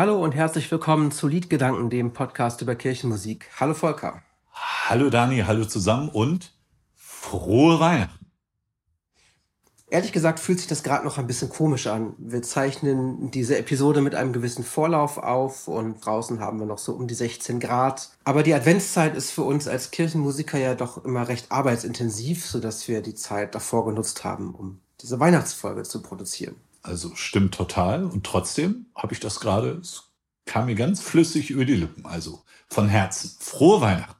Hallo und herzlich willkommen zu Liedgedanken, dem Podcast über Kirchenmusik. Hallo Volker. Hallo Dani, hallo zusammen und frohe Weihnachten. Ehrlich gesagt fühlt sich das gerade noch ein bisschen komisch an. Wir zeichnen diese Episode mit einem gewissen Vorlauf auf und draußen haben wir noch so um die 16 Grad. Aber die Adventszeit ist für uns als Kirchenmusiker ja doch immer recht arbeitsintensiv, sodass wir die Zeit davor genutzt haben, um diese Weihnachtsfolge zu produzieren. Also stimmt total und trotzdem habe ich das gerade, es kam mir ganz flüssig über die Lippen, also von Herzen. Frohe Weihnachten.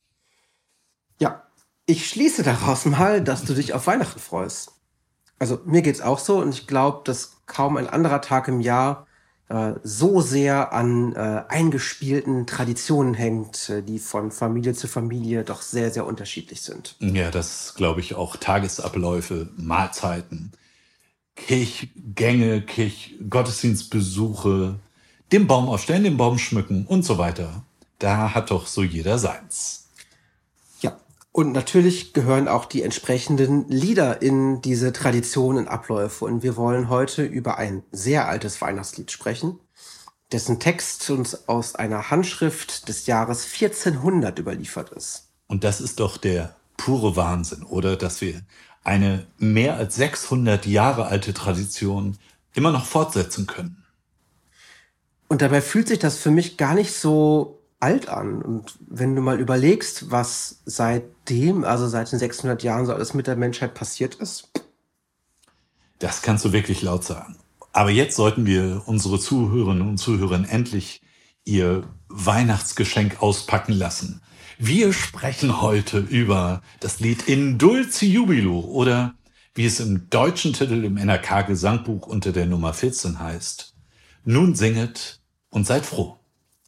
Ja, ich schließe daraus mal, dass du dich auf Weihnachten freust. Also mir geht's auch so und ich glaube, dass kaum ein anderer Tag im Jahr so sehr an eingespielten Traditionen hängt, die von Familie zu Familie doch sehr, sehr unterschiedlich sind. Ja, das glaube ich auch. Tagesabläufe, Mahlzeiten, Kirchgänge, Gottesdienstbesuche, den Baum aufstellen, den Baum schmücken und so weiter. Da hat doch so jeder seins. Ja, und natürlich gehören auch die entsprechenden Lieder in diese Traditionen und Abläufe. Und wir wollen heute über ein sehr altes Weihnachtslied sprechen, dessen Text uns aus einer Handschrift des Jahres 1400 überliefert ist. Und das ist doch der pure Wahnsinn, oder? Dass wir eine mehr als 600 Jahre alte Tradition immer noch fortsetzen können. Und dabei fühlt sich das für mich gar nicht so alt an. Und wenn du mal überlegst, was seitdem, also seit den 600 Jahren so alles mit der Menschheit passiert ist. Das kannst du wirklich laut sagen. Aber jetzt sollten wir unsere Zuhörerinnen und Zuhörer endlich ihr Weihnachtsgeschenk auspacken lassen. Wir sprechen heute über das Lied In Dulci Jubilo oder wie es im deutschen Titel im NRK-Gesangbuch unter der Nummer 14 heißt. Nun singet und seid froh.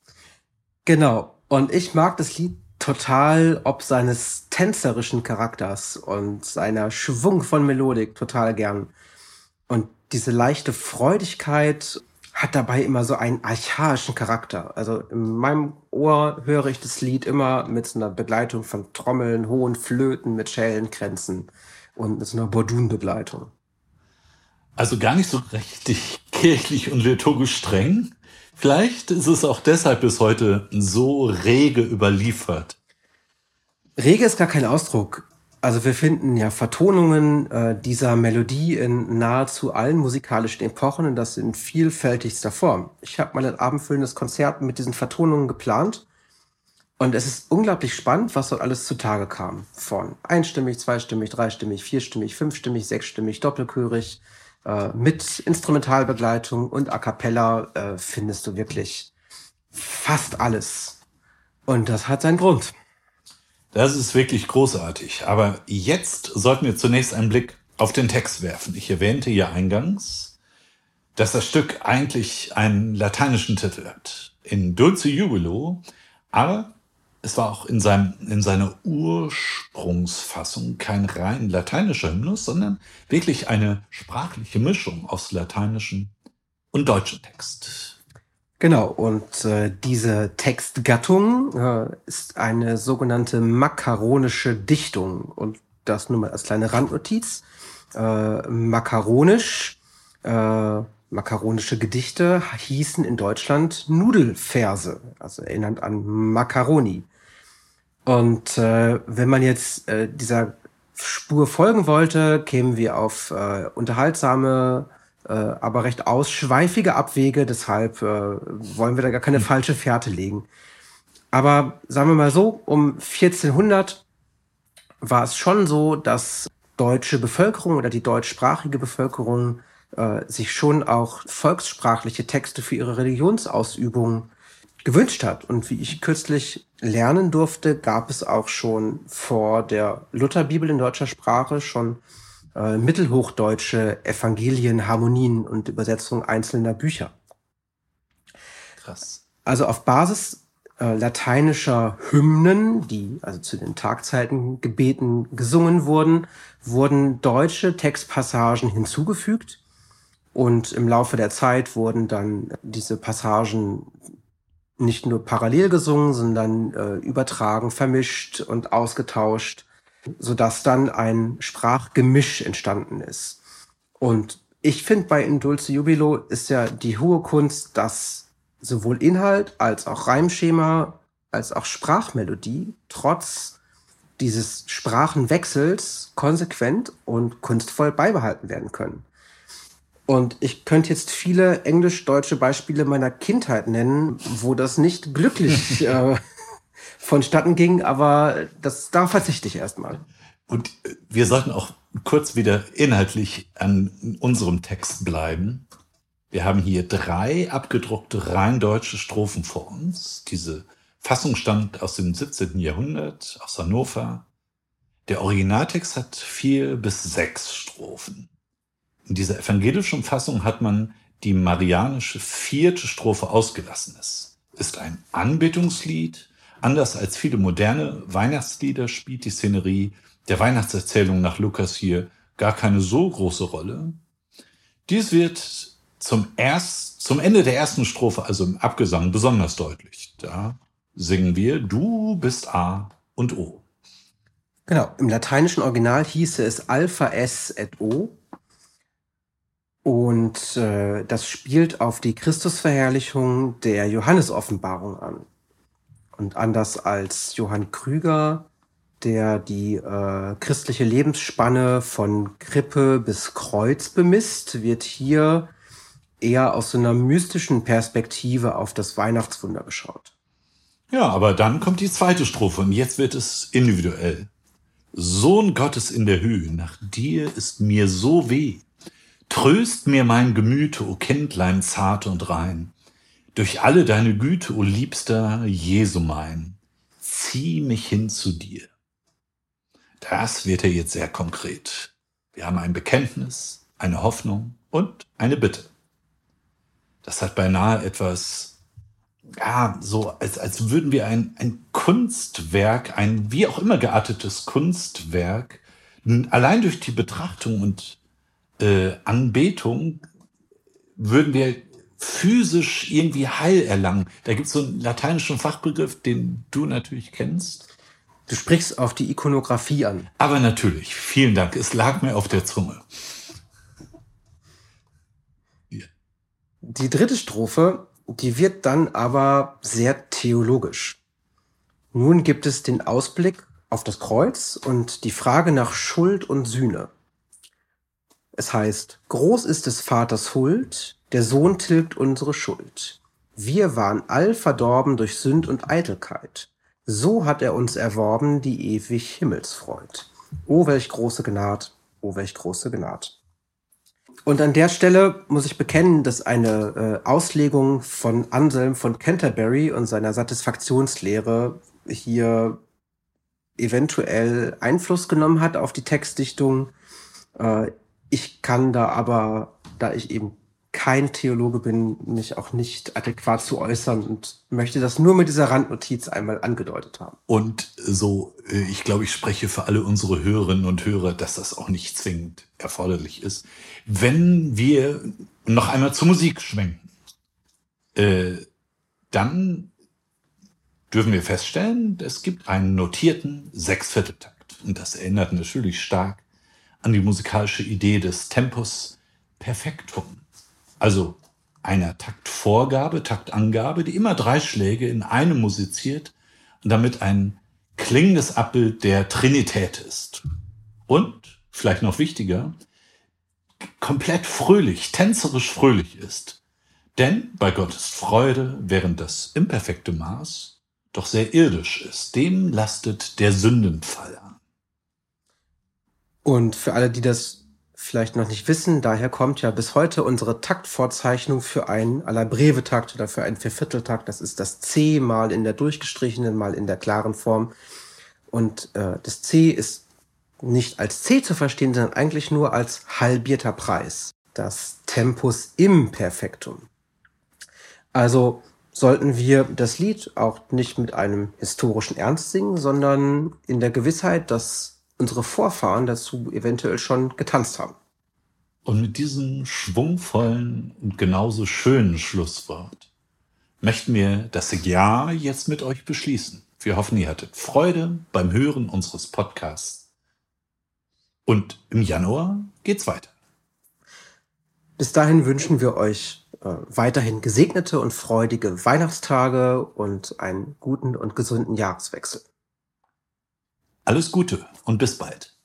Genau. Und ich mag das Lied total, ob seines tänzerischen Charakters und seiner schwungvollen Melodik total gern. Und diese leichte Freudigkeit hat dabei immer so einen archaischen Charakter. Also in meinem Ohr höre ich das Lied immer mit so einer Begleitung von Trommeln, hohen Flöten mit Schellenkränzen und mit so einer Bordunbegleitung. Also gar nicht so richtig kirchlich und liturgisch streng. Vielleicht ist es auch deshalb bis heute so rege überliefert. Rege ist gar kein Ausdruck. Also wir finden ja Vertonungen dieser Melodie in nahezu allen musikalischen Epochen und das in vielfältigster Form. Ich habe mal ein abendfüllendes Konzert mit diesen Vertonungen geplant und es ist unglaublich spannend, was dort alles zutage kam. Von einstimmig, zweistimmig, dreistimmig, vierstimmig, fünfstimmig, sechsstimmig, doppelchörig, mit Instrumentalbegleitung und A cappella findest du wirklich fast alles. Und das hat seinen Grund. Das ist wirklich großartig. Aber jetzt sollten wir zunächst einen Blick auf den Text werfen. Ich erwähnte ja eingangs, dass das Stück eigentlich einen lateinischen Titel hat. In Dulci Jubilo, aber es war auch in seiner Ursprungsfassung kein rein lateinischer Hymnus, sondern wirklich eine sprachliche Mischung aus lateinischen und deutschen Text. Genau, und diese Textgattung ist eine sogenannte makaronische Dichtung. Und das nur mal als kleine Randnotiz. Makaronische Gedichte hießen in Deutschland Nudelverse, also erinnernd an Macaroni. Und wenn man jetzt dieser Spur folgen wollte, kämen wir auf unterhaltsame, aber recht ausschweifige Abwege. Deshalb wollen wir da gar keine falsche Fährte legen. Aber sagen wir mal so, um 1400 war es schon so, dass deutsche Bevölkerung oder die deutschsprachige Bevölkerung sich schon auch volkssprachliche Texte für ihre Religionsausübung gewünscht hat. Und wie ich kürzlich lernen durfte, gab es auch schon vor der Lutherbibel in deutscher Sprache schon mittelhochdeutsche Evangelien, Harmonien und Übersetzungen einzelner Bücher. Krass. Also auf Basis lateinischer Hymnen, die also zu den Tagzeitengebeten gesungen wurden, wurden deutsche Textpassagen hinzugefügt. Und im Laufe der Zeit wurden dann diese Passagen nicht nur parallel gesungen, sondern übertragen, vermischt und ausgetauscht, sodass dann ein Sprachgemisch entstanden ist. Und ich finde, bei In Dulci Jubilo ist ja die hohe Kunst, dass sowohl Inhalt als auch Reimschema als auch Sprachmelodie trotz dieses Sprachenwechsels konsequent und kunstvoll beibehalten werden können. Und ich könnte jetzt viele englisch-deutsche Beispiele meiner Kindheit nennen, wo das nicht glücklich vonstatten ging, aber da verzichte ich erstmal. Und wir sollten auch kurz wieder inhaltlich an unserem Text bleiben. Wir haben hier 3 abgedruckte rein deutsche Strophen vor uns. Diese Fassung stammt aus dem 17. Jahrhundert, aus Hannover. Der Originaltext hat 4 bis 6 Strophen. In dieser evangelischen Fassung hat man die marianische 4. Strophe ausgelassen. Es ist ein Anbetungslied. Anders als viele moderne Weihnachtslieder spielt die Szenerie der Weihnachtserzählung nach Lukas hier gar keine so große Rolle. Dies wird zum Ende der ersten Strophe, also im Abgesang, besonders deutlich. Da singen wir, du bist A und O. Genau, im lateinischen Original hieße es Alpha S et O. Und das spielt auf die Christusverherrlichung der Johannesoffenbarung an. Und anders als Johann Krüger, der die christliche Lebensspanne von Krippe bis Kreuz bemisst, wird hier eher aus so einer mystischen Perspektive auf das Weihnachtswunder geschaut. Ja, aber dann kommt die 2. Strophe und jetzt wird es individuell. Sohn Gottes in der Höhe, nach dir ist mir so weh. Tröst mir mein Gemüte, o Kindlein zart und rein. Durch alle deine Güte, o liebster Jesu mein, zieh mich hin zu dir. Das wird ja jetzt sehr konkret. Wir haben ein Bekenntnis, eine Hoffnung und eine Bitte. Das hat beinahe etwas, ja, so als würden wir ein Kunstwerk, ein wie auch immer geartetes Kunstwerk, allein durch die Betrachtung und Anbetung würden wir physisch irgendwie Heil erlangen. Da gibt es so einen lateinischen Fachbegriff, den du natürlich kennst. Du sprichst auf die Ikonografie an. Aber natürlich, vielen Dank, es lag mir auf der Zunge. Hier. Die 3. Strophe, die wird dann aber sehr theologisch. Nun gibt es den Ausblick auf das Kreuz und die Frage nach Schuld und Sühne. Es heißt, groß ist des Vaters Huld, der Sohn tilgt unsere Schuld. Wir waren all verdorben durch Sünd und Eitelkeit. So hat er uns erworben die ewig Himmelsfreud. O welch große Gnad, o welch große Gnad. Und an der Stelle muss ich bekennen, dass eine Auslegung von Anselm von Canterbury und seiner Satisfaktionslehre hier eventuell Einfluss genommen hat auf die Textdichtung. Ich kann da aber, da ich eben kein Theologe bin, mich auch nicht adäquat zu äußern und möchte das nur mit dieser Randnotiz einmal angedeutet haben. Und so, ich glaube, ich spreche für alle unsere Hörerinnen und Hörer, dass das auch nicht zwingend erforderlich ist. Wenn wir noch einmal zur Musik schwenken, dann dürfen wir feststellen, es gibt einen notierten 6/4-Takt. Und das erinnert natürlich stark an die musikalische Idee des Tempus perfectum. Also einer Taktvorgabe, Taktangabe, die immer 3 Schläge in einem musiziert und damit ein klingendes Abbild der Trinität ist. Und, vielleicht noch wichtiger, komplett fröhlich, tänzerisch fröhlich ist. Denn bei Gott ist Freude, während das imperfekte Maß doch sehr irdisch ist. Dem lastet der Sündenfall an. Und für alle, die das vielleicht noch nicht wissen, daher kommt ja bis heute unsere Taktvorzeichnung für einen Alla Breve Takt oder für einen Viervierteltakt. Das ist das C mal in der durchgestrichenen, mal in der klaren Form. Und das C ist nicht als C zu verstehen, sondern eigentlich nur als halbierter Preis. Das Tempus imperfectum. Also sollten wir das Lied auch nicht mit einem historischen Ernst singen, sondern in der Gewissheit, dass unsere Vorfahren dazu eventuell schon getanzt haben. Und mit diesem schwungvollen und genauso schönen Schlusswort möchten wir das Jahr jetzt mit euch beschließen. Wir hoffen, ihr hattet Freude beim Hören unseres Podcasts. Und im Januar geht's weiter. Bis dahin wünschen wir euch weiterhin gesegnete und freudige Weihnachtstage und einen guten und gesunden Jahreswechsel. Alles Gute und bis bald.